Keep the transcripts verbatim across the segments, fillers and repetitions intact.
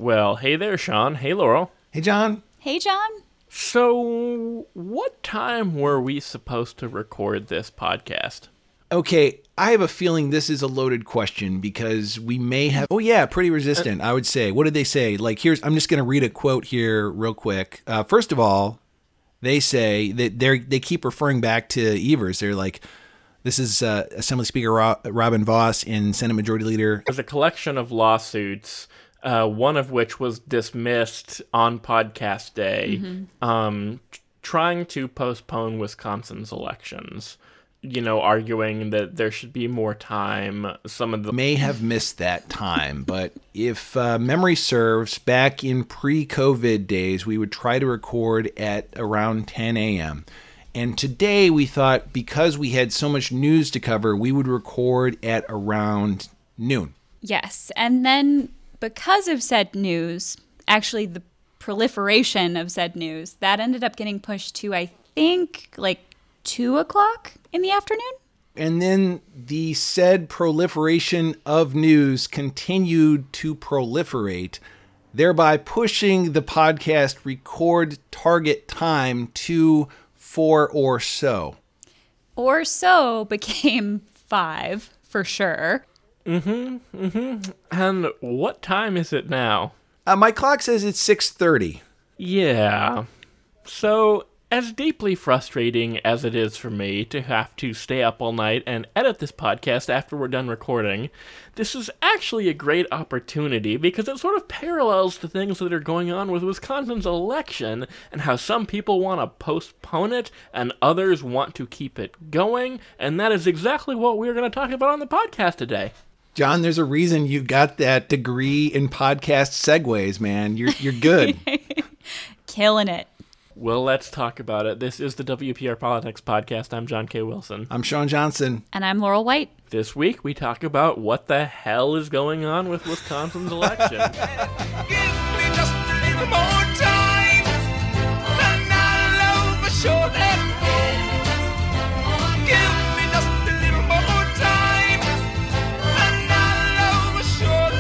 Well, hey there, Sean. Hey, Laurel. Hey, John. Hey, John. So, what time were we supposed to record this podcast? Okay, I have a feeling this is a loaded question because we may have... Oh, yeah, pretty resistant, I would say. What did they say? Like, here's... I'm just going to read a quote here real quick. Uh, first of all, they say that they they keep referring back to Evers. They're like... This is uh, Assembly Speaker Ro- Robin Vos and Senate Majority Leader. There's a collection of lawsuits, uh, one of which was dismissed on podcast day, mm-hmm. um, t- trying to postpone Wisconsin's elections. You know, arguing that there should be more time. Some of them may have missed that time, but if uh, memory serves, back in pre-COVID days, we would try to record at around ten a.m., and today we thought because we had so much news to cover, we would record at around noon. Yes. And then because of said news, actually the proliferation of said news, that ended up getting pushed to, I think, like two o'clock in the afternoon. And then the said proliferation of news continued to proliferate, thereby pushing the podcast record target time to four or so. Or so became five, for sure. Mm-hmm, mm-hmm. And what time is it now? Uh, my clock says it's six thirty. Yeah. So, as deeply frustrating as it is for me to have to stay up all night and edit this podcast after we're done recording, this is actually a great opportunity because it sort of parallels the things that are going on with Wisconsin's election and how some people want to postpone it and others want to keep it going, and that is exactly what we're going to talk about on the podcast today. John, there's a reason you got that degree in podcast segues, man. You're you're good. Killing it. Well, let's talk about it. This is the W P R Politics Podcast. I'm John K. Wilson. I'm Sean Johnson. And I'm Laurel White. This week, we talk about what the hell is going on with Wisconsin's election. Give me just a little more time, and I'll overshoot that road. Give me just a little more time, and I'll overshoot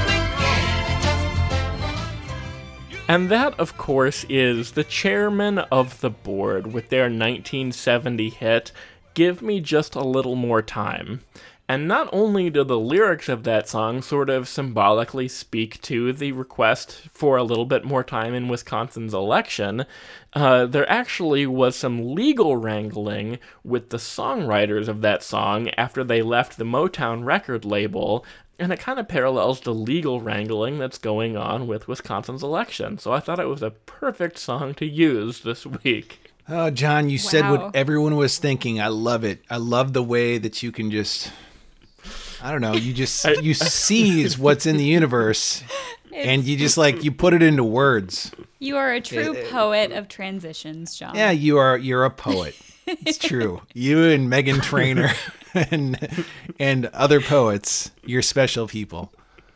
that road. And that, of course, is the chairman of the board with their nineteen seventy hit, Give Me Just a Little More Time. And not only do the lyrics of that song sort of symbolically speak to the request for a little bit more time in Wisconsin's election, uh, there actually was some legal wrangling with the songwriters of that song after they left the Motown record label, and it kind of parallels the legal wrangling that's going on with Wisconsin's election. So I thought it was a perfect song to use this week. Oh, John, you Wow. said what everyone was thinking. I love it. I love the way that you can just... I don't know, you just, you seize what's in the universe and you just like, you put it into words. You are a true uh, poet of transitions, John. Yeah, you are, you're a poet. It's true. You and Meghan Trainor and, and other poets, you're special people.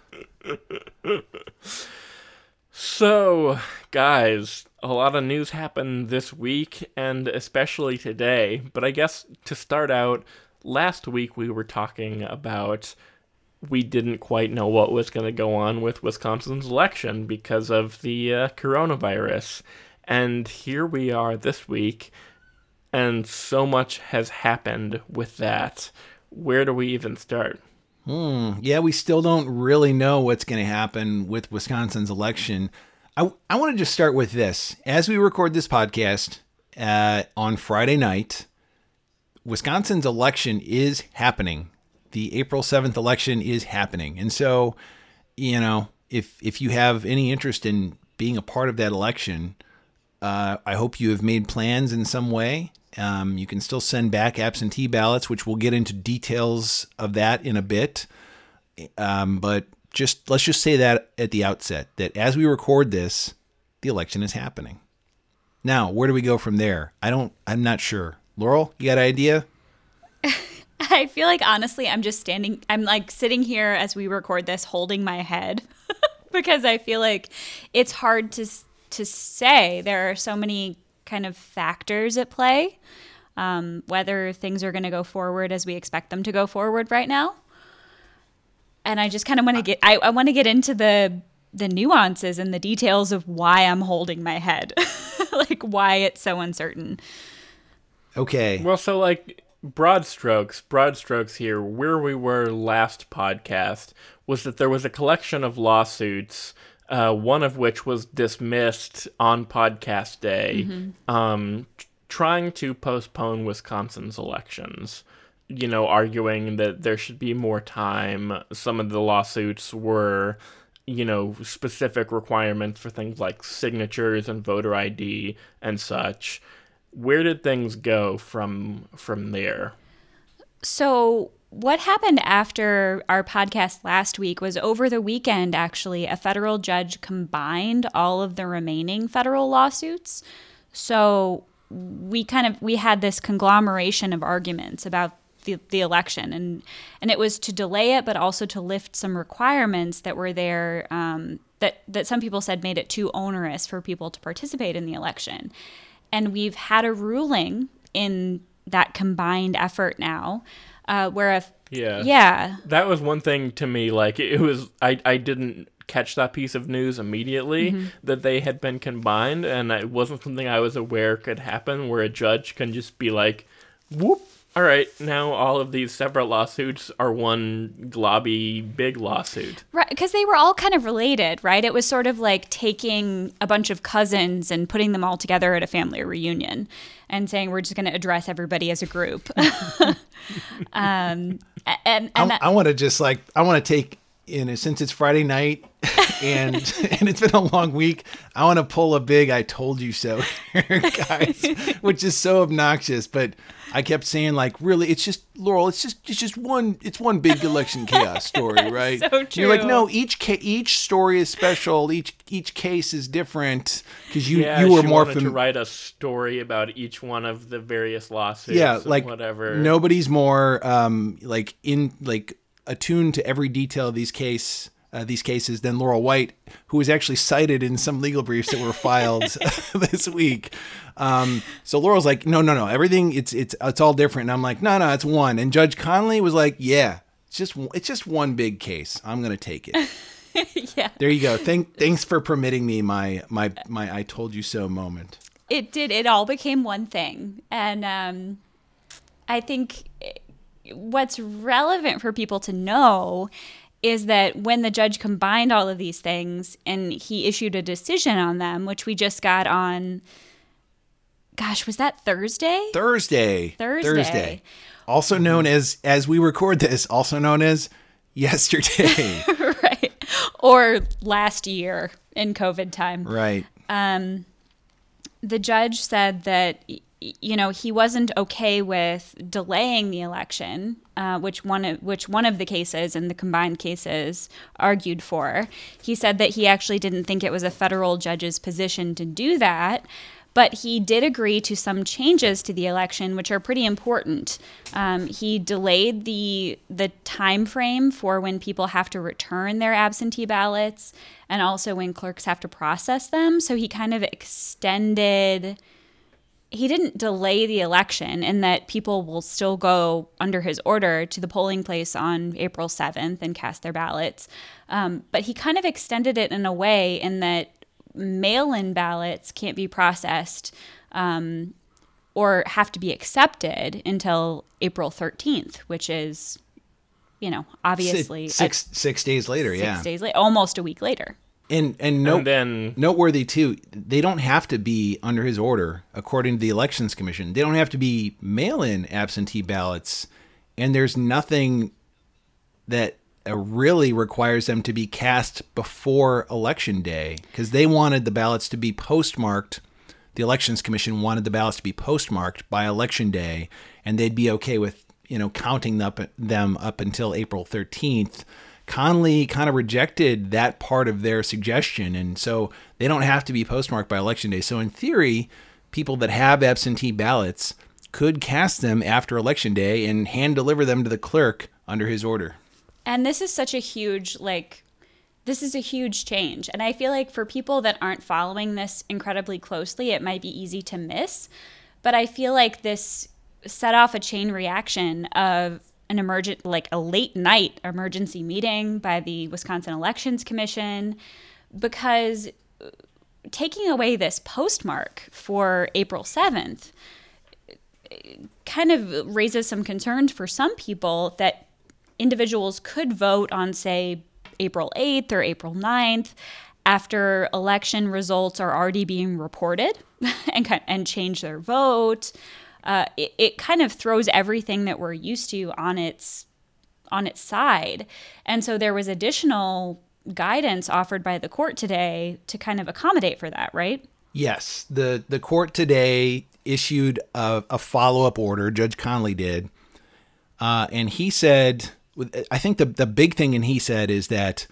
So, guys, a lot of news happened this week and especially today, but I guess to start out, last week we were talking about we didn't quite know what was going to go on with Wisconsin's election because of the uh, coronavirus. And here we are this week, and so much has happened with that. Where do we even start? Hmm. Yeah, we still don't really know what's going to happen with Wisconsin's election. I, I want to just start with this. As we record this podcast uh, on Friday night, Wisconsin's election is happening. The April seventh election is happening. And so, you know, if if you have any interest in being a part of that election, uh, I hope you have made plans in some way. Um, you can still send back absentee ballots, which we'll get into details of that in a bit. Um, but just let's just say that at the outset, that as we record this, the election is happening. Now, where do we go from there? I don't, I'm not sure. Laurel, you got an idea? I feel like, honestly, I'm just standing, I'm like sitting here as we record this holding my head because I feel like it's hard to to say. There are so many kind of factors at play, um, whether things are going to go forward as we expect them to go forward right now. And I just kind of want to get, I, I want to get into the the nuances and the details of why I'm holding my head, like why it's so uncertain. Okay. Well, so like broad strokes, broad strokes here, where we were last podcast was that there was a collection of lawsuits, uh, one of which was dismissed on podcast day, mm-hmm. um, t- trying to postpone Wisconsin's elections. You know, arguing that there should be more time. Some of the lawsuits were, you know, specific requirements for things like signatures and voter I D and such. Where did things go from from there? So what happened after our podcast last week was over the weekend, actually, a federal judge combined all of the remaining federal lawsuits. So we kind of, we had this conglomeration of arguments about the, the election, and, and it was to delay it, but also to lift some requirements that were there um, that, that some people said made it too onerous for people to participate in the election. And we've had a ruling in that combined effort now, uh, where if yeah, yeah, that was one thing to me. Like it was, I I didn't catch that piece of news immediately mm-hmm. that they had been combined, and it wasn't something I was aware could happen. Where a judge can just be like, "Whoop! All right, now all of these separate lawsuits are one globby big lawsuit." Right, because they were all kind of related, right? It was sort of like taking a bunch of cousins and putting them all together at a family reunion and saying, we're just going to address everybody as a group. um, and and I, I want to just like, I want to take, in since it's Friday night and and it's been a long week, I want to pull a big I told you so here, guys, which is so obnoxious, but I kept saying, like, really, it's just, Laurel, it's just it's just one it's one big election chaos story, right? So true. And you're like, no, each ca- each story is special, each each case is different, because you yeah, you were she more wanted fam- to write a story about each one of the various lawsuits. Yeah, and like whatever. Nobody's more um like in like attuned to every detail of these case. Uh, these cases than Laurel White, who was actually cited in some legal briefs that were filed this week. Um, so Laurel's like, no, no, no, everything it's it's it's all different. And I'm like, no, no, it's one. And Judge Conley was like, yeah, it's just it's just one big case. I'm gonna take it. Yeah. There you go. Thank thanks for permitting me my my my I told you so moment. It did. It all became one thing, and um, I think what's relevant for people to know is that when the judge combined all of these things and he issued a decision on them, which we just got on, gosh, was that Thursday? Thursday. Thursday. Thursday. Also known as, as we record this, also known as yesterday. Right. Or last year in COVID time. Right. Um, the judge said that, you know, he wasn't okay with delaying the election, uh, which one of, which one of the cases in the combined cases argued for. He said that he actually didn't think it was a federal judge's position to do that, but he did agree to some changes to the election, which are pretty important. Um, he delayed the the time frame for when people have to return their absentee ballots, and also when clerks have to process them. So he kind of extended. He didn't delay the election in that people will still go under his order to the polling place on April seventh and cast their ballots. Um, but he kind of extended it in a way in that mail-in ballots can't be processed um, or have to be accepted until April thirteenth, which is, you know, obviously six six, six days later. six yeah, days later, almost a week later. And and, note, and then noteworthy too, they don't have to be under his order, according to the Elections Commission. They don't have to be mail-in absentee ballots, and there's nothing that uh, really requires them to be cast before Election Day, because they wanted the ballots to be postmarked. The Elections Commission wanted the ballots to be postmarked by Election Day, and they'd be okay with, you know, counting up, them up until April thirteenth. Conley kind of rejected that part of their suggestion, and so they don't have to be postmarked by Election Day. So in theory, people that have absentee ballots could cast them after Election Day and hand deliver them to the clerk under his order. And this is such a huge, like, this is a huge change. And I feel like for people that aren't following this incredibly closely, it might be easy to miss. But I feel like this set off a chain reaction of an emergent, like a late night emergency meeting by the Wisconsin Elections Commission, because taking away this postmark for April seventh kind of raises some concerns for some people that individuals could vote on, say, April eighth or April ninth after election results are already being reported and and change their vote. Uh, it, it kind of throws everything that we're used to on its on its side. And so there was additional guidance offered by the court today to kind of accommodate for that, right? Yes. The, the court today issued a, a follow-up order, Judge Connolly did. Uh, and he said, I think the, the big thing and he said is that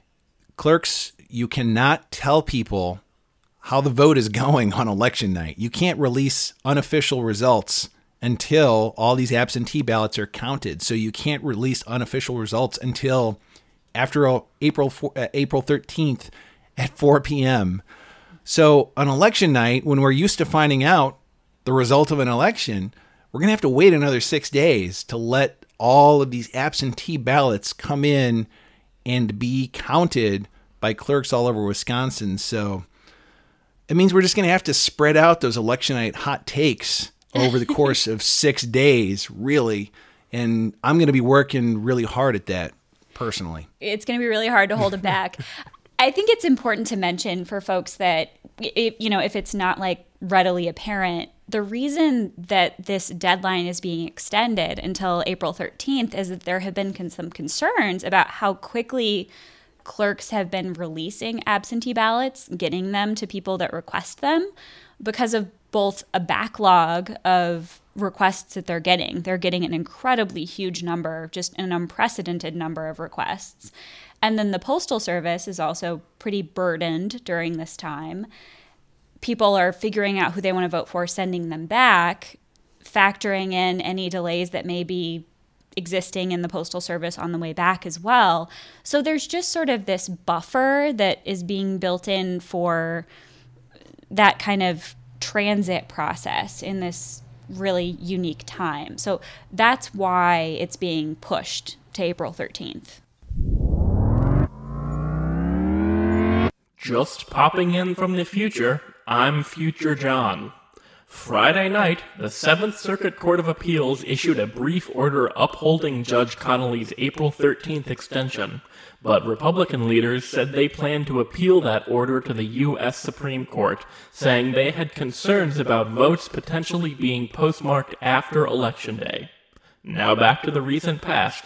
clerks, you cannot tell people how the vote is going on election night. You can't release unofficial results until all these absentee ballots are counted. So you can't release unofficial results until after April uh, April thirteenth at four p.m. So on election night, when we're used to finding out the result of an election, we're going to have to wait another six days to let all of these absentee ballots come in and be counted by clerks all over Wisconsin. So it means we're just going to have to spread out those election night hot takes over the course of six days, really. And I'm going to be working really hard at that personally. It's going to be really hard to hold it back. I think it's important to mention for folks that, if, you know, if it's not like readily apparent, the reason that this deadline is being extended until April thirteenth is that there have been con- some concerns about how quickly clerks have been releasing absentee ballots, getting them to people that request them, because of both a backlog of requests that they're getting. They're getting an incredibly huge number, just an unprecedented number of requests. And then the Postal Service is also pretty burdened during this time. People are figuring out who they want to vote for, sending them back, factoring in any delays that may be existing in the Postal Service on the way back as well. So there's just sort of this buffer that is being built in for that kind of transit process in this really unique time. So that's why it's being pushed to April thirteenth. Just popping in from the future, I'm Future John. Friday night, the Seventh Circuit Court of Appeals issued a brief order upholding Judge Connolly's April thirteenth extension, but Republican leaders said they plan to appeal that order to the U S Supreme Court, saying they had concerns about votes potentially being postmarked after Election Day. Now back to the recent past.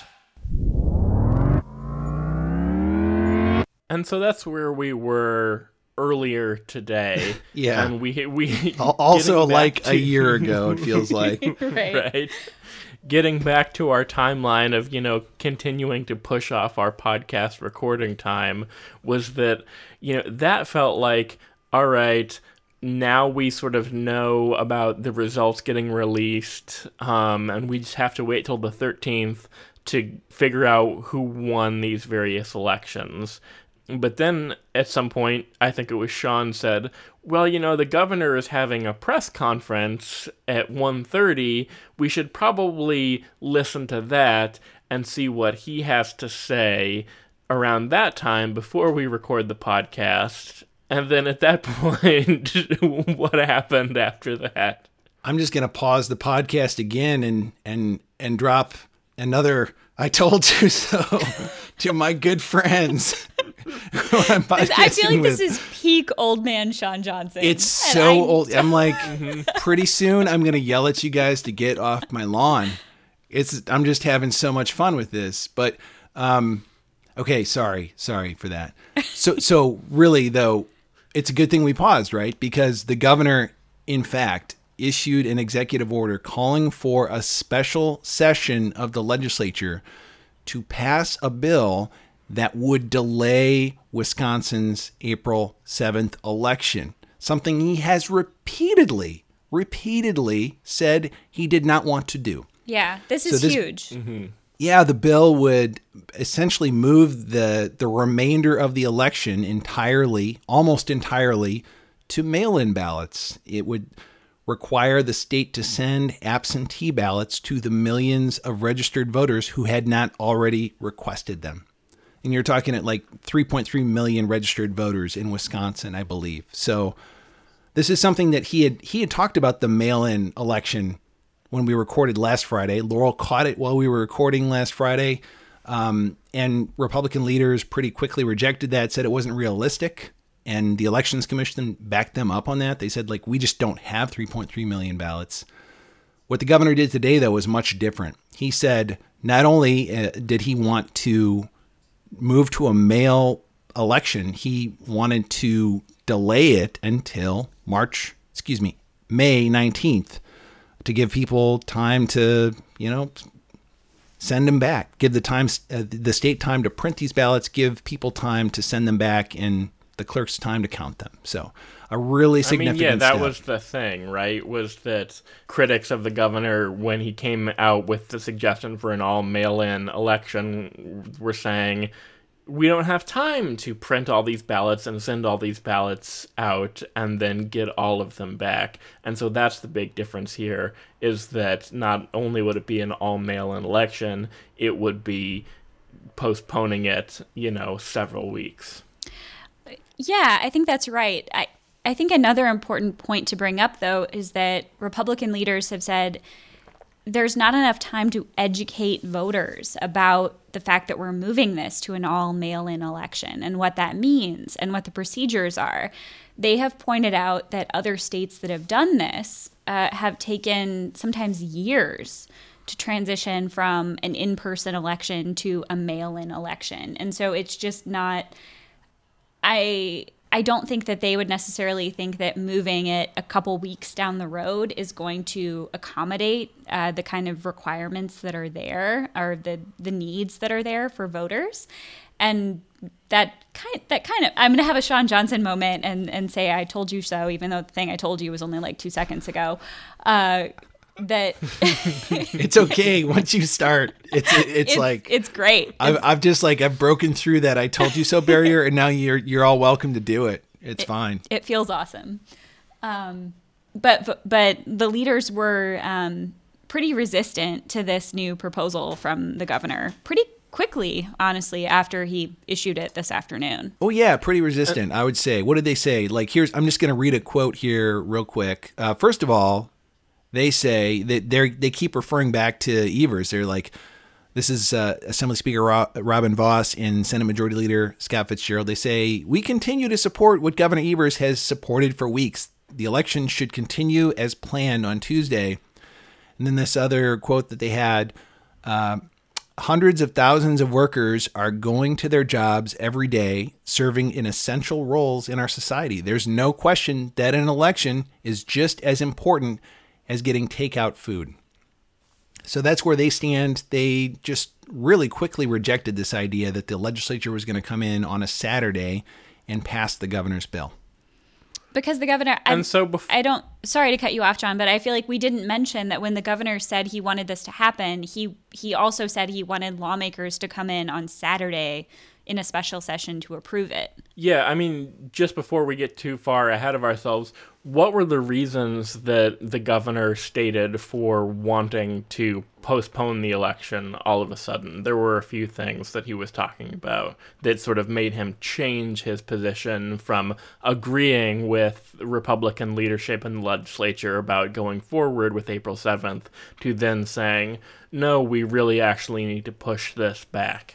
And so that's where we were earlier today. Yeah. And we we also like to, a year ago, it feels like. Right. Right. Getting back to our timeline of, you know, continuing to push off our podcast recording time was that, you know, that felt like, all right, now we sort of know about the results getting released, um, and we just have to wait till the thirteenth to figure out who won these various elections. But then at some point, I think it was Sean said, well, you know, the governor is having a press conference at one thirty. We should probably listen to that and see what he has to say around that time before we record the podcast. And then at that point, what happened after that? I'm just going to pause the podcast again and and and drop another I told you so to my good friends. who I'm I feel like with. this is peak old man Sean Johnson. It's And so I- old. I'm like, pretty soon I'm going to yell at you guys to get off my lawn. It's I'm just having so much fun with this. But um, okay, sorry, sorry for that. So so really though, it's a good thing we paused, right? Because the governor, in fact, issued an executive order calling for a special session of the legislature to pass a bill that would delay Wisconsin's April seventh election, something he has repeatedly, repeatedly said he did not want to do. Yeah, this So is this- huge. Yeah, the bill would essentially move the the remainder of the election entirely, almost entirely, to mail-in ballots. It would require the state to send absentee ballots to the millions of registered voters who had not already requested them. And you're talking at like three point three million registered voters in Wisconsin, I believe. So this is something that he had he had talked about, the mail-in election, when we recorded last Friday. Laurel caught it while we were recording last Friday. Um, and Republican leaders pretty quickly rejected that, said it wasn't realistic. And the Elections Commission backed them up on that. They said, like, we just don't have three point three million ballots. What the governor did today, though, was much different. He said not only uh, did he want to move to a mail election, he wanted to delay it until March, excuse me, May nineteenth, to give people time to, you know, send them back, give the time, uh, the state time to print these ballots, give people time to send them back, and the clerk's time to count them. So a really significant I mean, yeah, that step. was the thing, right? Was that critics of the governor, when he came out with the suggestion for an all mail-in election, were saying, we don't have time to print all these ballots and send all these ballots out and then get all of them back. And so that's the big difference here, is that not only would it be an all mail-in election, it would be postponing it, you know, several weeks. Yeah, I think that's right. I, I think another important point to bring up, though, is that Republican leaders have said there's not enough time to educate voters about the fact that we're moving this to an all mail-in election and what that means and what the procedures are. They have pointed out that other states that have done this uh, have taken sometimes years to transition from an in-person election to a mail-in election. And so it's just not... I I don't think that they would necessarily think that moving it a couple weeks down the road is going to accommodate uh, the kind of requirements that are there, or the, the needs that are there for voters. And that kind that kind of, I'm going to have a Sean Johnson moment and, and say, I told you so, even though the thing I told you was only like two seconds ago. Uh, that It's okay once you start. It's it's, it's like it's great. I've I've just like I've broken through that I told you so barrier, and now you're you're all welcome to do it. It's it, fine. It feels awesome. Um, but, but but the leaders were um, pretty resistant to this new proposal from the governor pretty quickly, honestly, after he issued it this afternoon. Oh yeah, pretty resistant, I would say. What did they say? Like, here's I'm just going to read a quote here real quick. Uh, first of all, they say that they they keep referring back to Evers. They're like, this is uh, Assembly Speaker Ro- Robin Vos and Senate Majority Leader Scott Fitzgerald. They say, we continue to support what Governor Evers has supported for weeks. The election should continue as planned on Tuesday. And then this other quote that they had, uh, hundreds of thousands of workers are going to their jobs every day, serving in essential roles in our society. There's no question that an election is just as important as getting takeout food. So that's where they stand. They just really quickly rejected this idea that the legislature was going to come in on a Saturday and pass the governor's bill. Because the governor, And I, so bef- I don't, sorry to cut you off, John, but I feel like we didn't mention that when the governor said he wanted this to happen, he he also said he wanted lawmakers to come in on Saturday in a special session to approve it. Yeah, I mean, just before we get too far ahead of ourselves, what were the reasons that the governor stated for wanting to postpone the election all of a sudden? There were a few things that he was talking about that sort of made him change his position from agreeing with Republican leadership in the legislature about going forward with April seventh to then saying, no, we really actually need to push this back.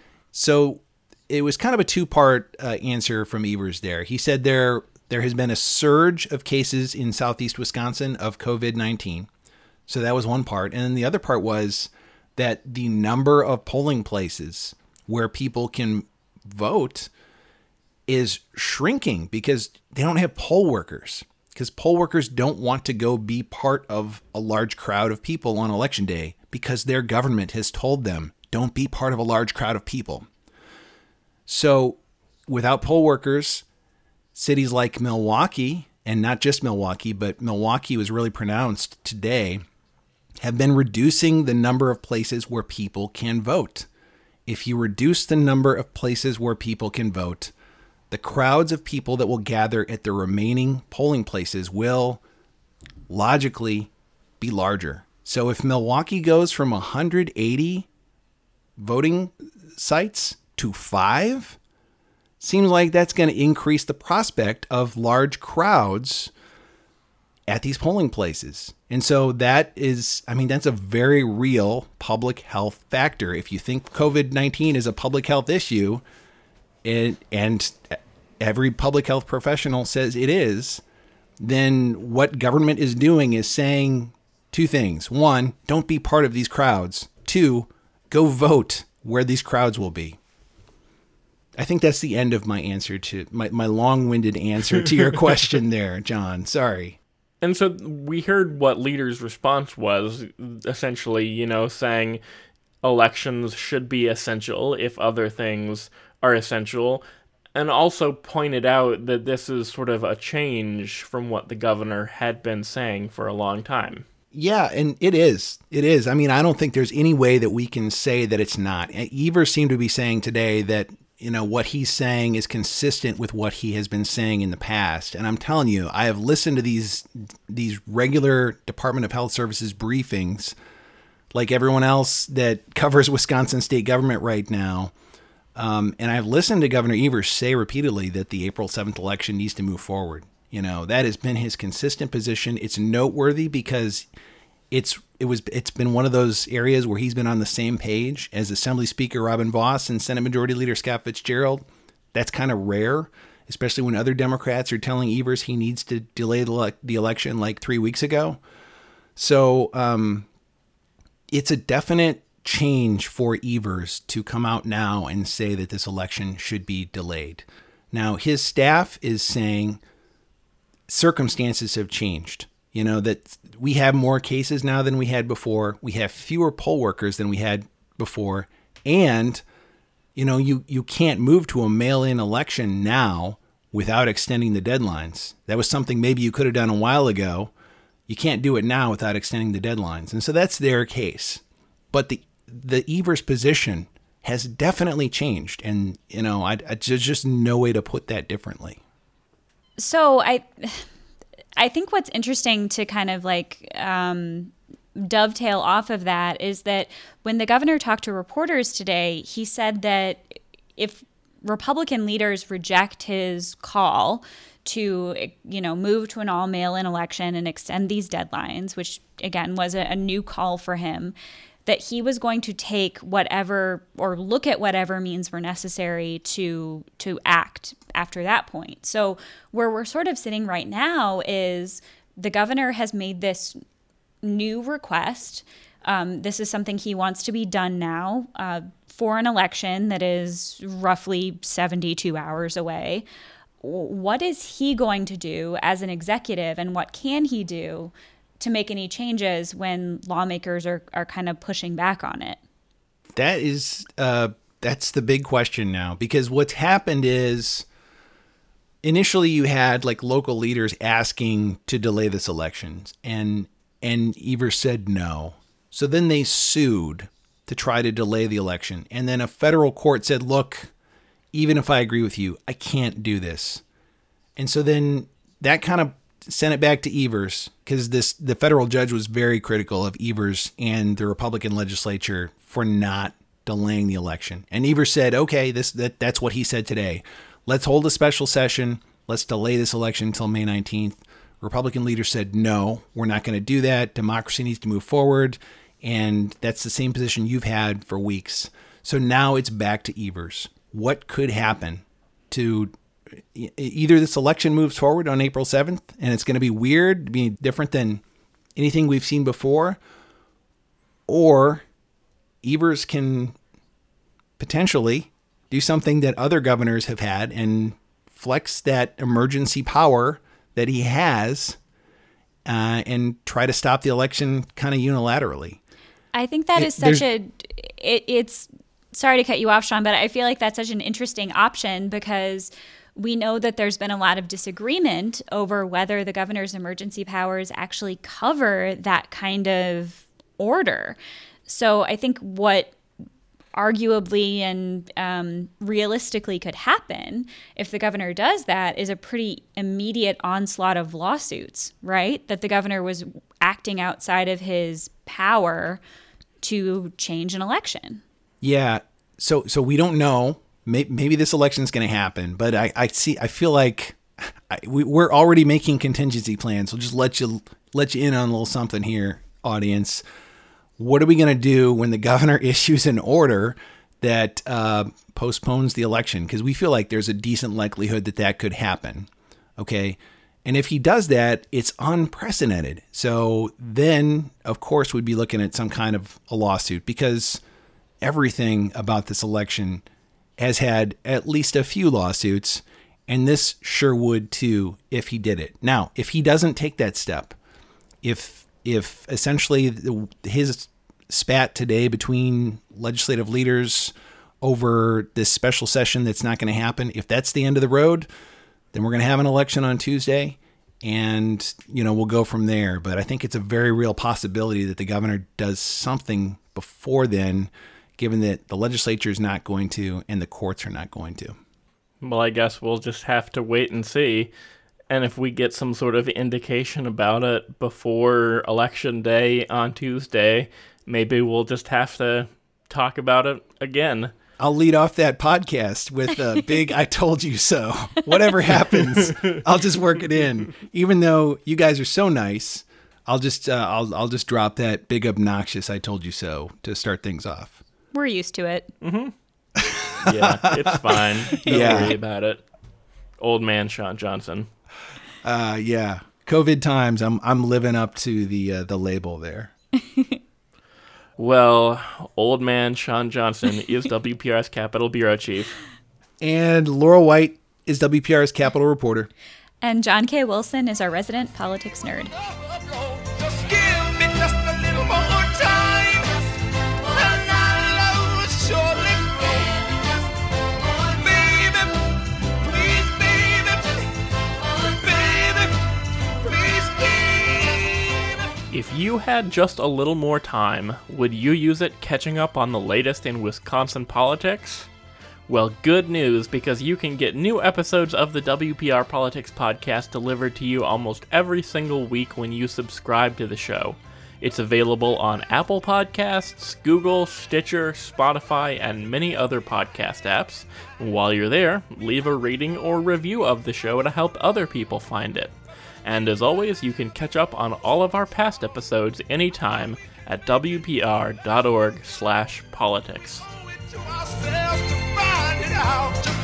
So it was kind of a two-part uh, answer from Evers there. He said there there has been a surge of cases in southeast Wisconsin of covid nineteen. So that was one part. And then the other part was that the number of polling places where people can vote is shrinking because they don't have poll workers. Because poll workers don't want to go be part of a large crowd of people on election day because their government has told them, don't be part of a large crowd of people. So without poll workers, cities like Milwaukee, and not just Milwaukee, but Milwaukee was really pronounced today, have been reducing the number of places where people can vote. If you reduce the number of places where people can vote, the crowds of people that will gather at the remaining polling places will logically be larger. So if Milwaukee goes from one hundred eighty voting sites to five, seems like that's going to increase the prospect of large crowds at these polling places. And so that is, I mean, that's a very real public health factor. If you think COVID nineteen is a public health issue, and, and every public health professional says it is, then what government is doing is saying two things. One, don't be part of these crowds. Two, go vote where these crowds will be. I think that's the end of my answer to my, my long-winded answer to your question there, John. Sorry. And so we heard what leaders' response was, essentially, you know, saying elections should be essential if other things are essential, and also pointed out that this is sort of a change from what the governor had been saying for a long time. Yeah, and it is. It is. I mean, I don't think there's any way that we can say that it's not. Evers seemed to be saying today that, you know, what he's saying is consistent with what he has been saying in the past. And I'm telling you, I have listened to these these regular Department of Health Services briefings, like everyone else that covers Wisconsin state government right now. Um, and I've listened to Governor Evers say repeatedly that the April seventh election needs to move forward. You know, that has been his consistent position. It's noteworthy because it's it was it's been one of those areas where he's been on the same page as Assembly Speaker Robin Vos and Senate Majority Leader Scott Fitzgerald. That's kind of rare, especially when other Democrats are telling Evers he needs to delay the, le- the election like three weeks ago. So um, it's a definite change for Evers to come out now and say that this election should be delayed. Now, his staff is saying circumstances have changed. You know, that we have more cases now than we had before. We have fewer poll workers than we had before. And, you know, you, you can't move to a mail-in election now without extending the deadlines. That was something maybe you could have done a while ago. You can't do it now without extending the deadlines. And so that's their case. But the the Evers position has definitely changed. And, you know, I, I, there's just no way to put that differently. So I... I think what's interesting to kind of like um, dovetail off of that is that when the governor talked to reporters today, he said that if Republican leaders reject his call to, you know, move to an all mail-in election and extend these deadlines, which again was a, a new call for him, that he was going to take whatever or look at whatever means were necessary to to act after that point. So where we're sort of sitting right now is the governor has made this new request. Um, this is something he wants to be done now uh, for an election that is roughly seventy-two hours away. What is he going to do as an executive, and what can he do to make any changes when lawmakers are, are kind of pushing back on it? That is, uh, that's the big question now, because what's happened is initially you had like local leaders asking to delay this election, and, and Evers said no. So then they sued to try to delay the election. And then a federal court said, look, even if I agree with you, I can't do this. And so then that kind of sent it back to Evers, because this the federal judge was very critical of Evers and the Republican legislature for not delaying the election. And Evers said, okay, this that that's what he said today. Let's hold a special session. Let's delay this election until May nineteenth. Republican leaders said, no, we're not going to do that. Democracy needs to move forward. And that's the same position you've had for weeks. So now it's back to Evers. What could happen to either this election moves forward on April seventh, and it's going to be weird, be different than anything we've seen before, or Evers can potentially do something that other governors have had and flex that emergency power that he has uh, and try to stop the election kind of unilaterally. I think that It- is such there's- a, it, it's, sorry to cut you off, Sean, but I feel like that's such an interesting option because we know that there's been a lot of disagreement over whether the governor's emergency powers actually cover that kind of order. So I think what arguably and um, realistically could happen if the governor does that is a pretty immediate onslaught of lawsuits, right? That the governor was acting outside of his power to change an election. Yeah. So so we don't know may, maybe this election is going to happen, but I, I see, I feel like I, we, we're already making contingency plans. We'll just let you, let you in on a little something here, audience. What are we going to do when the governor issues an order that uh, postpones the election? Because we feel like there's a decent likelihood that that could happen. Okay. And if he does that, it's unprecedented. So then, of course, we'd be looking at some kind of a lawsuit, because everything about this election has had at least a few lawsuits, and this sure would too if he did it. Now, if he doesn't take that step, if if essentially the, his spat today between legislative leaders over this special session that's not going to happen, if that's the end of the road, then we're going to have an election on Tuesday, and, you know, we'll go from there. But I think it's a very real possibility that the governor does something before then, given that the legislature is not going to and the courts are not going to. Well, I guess we'll just have to wait and see. And if we get some sort of indication about it before Election Day on Tuesday, maybe we'll just have to talk about it again. I'll lead off that podcast with a big I told you so. Whatever happens, I'll just work it in. Even though you guys are so nice, I'll just uh, I'll I'll just drop that big obnoxious I told you so to start things off. We're used to it. Mm-hmm. Yeah, it's fine. Don't Yeah. worry about it. Old man Sean Johnson. Uh, yeah, COVID times. I'm I'm living up to the uh, the label there. Well, old man Sean Johnson is W P R S Capitol Bureau Chief. And Laura White is W P R's Capitol reporter. And John K. Wilson is our resident politics nerd. Just give me just a little more time, and our love will surely grow. Baby, please, baby, baby, please, baby. If you had just a little more time, would you use it catching up on the latest in Wisconsin politics? Well, good news, because you can get new episodes of the W P R Politics Podcast delivered to you almost every single week when you subscribe to the show. It's available on Apple Podcasts, Google, Stitcher, Spotify, and many other podcast apps. While you're there, leave a rating or review of the show to help other people find it. And as always, you can catch up on all of our past episodes anytime at w p r dot org slash politics. To ourselves to find it out. Just